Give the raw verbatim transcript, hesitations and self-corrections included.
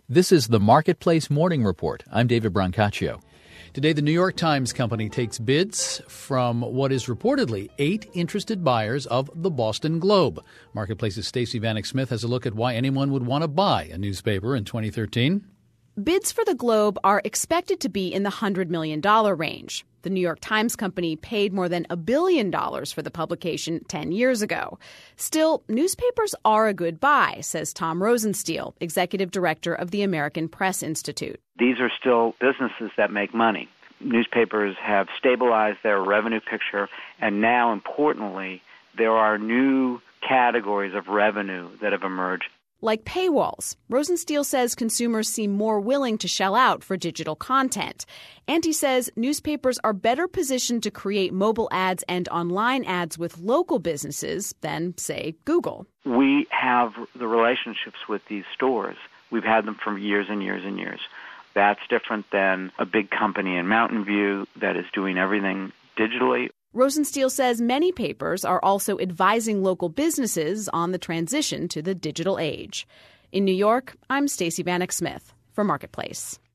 This is the Marketplace Morning Report. I'm David Brancaccio. Today, the New York Times Company takes bids from what is reportedly eight interested buyers of the Boston Globe. Marketplace's Stacey Vanek Smith has a look at why anyone would want to buy a newspaper in twenty thirteen. Bids for the Globe are expected to be in the one hundred million dollars range. The New York Times Company paid more than a billion dollars for the publication ten years ago. Still, newspapers are a good buy, says Tom Rosenstiel, executive director of the American Press Institute. These are still businesses that make money. Newspapers have stabilized their revenue picture, and now, importantly, there are new categories of revenue that have emerged. Like paywalls. Rosenstiel says consumers seem more willing to shell out for digital content. And he says newspapers are better positioned to create mobile ads and online ads with local businesses than, say, Google. We have the relationships with these stores. We've had them for years and years and years. That's different than a big company in Mountain View that is doing everything digitally. Rosenstiel says many papers are also advising local businesses on the transition to the digital age. In New York, I'm Stacey Vanek Smith for Marketplace.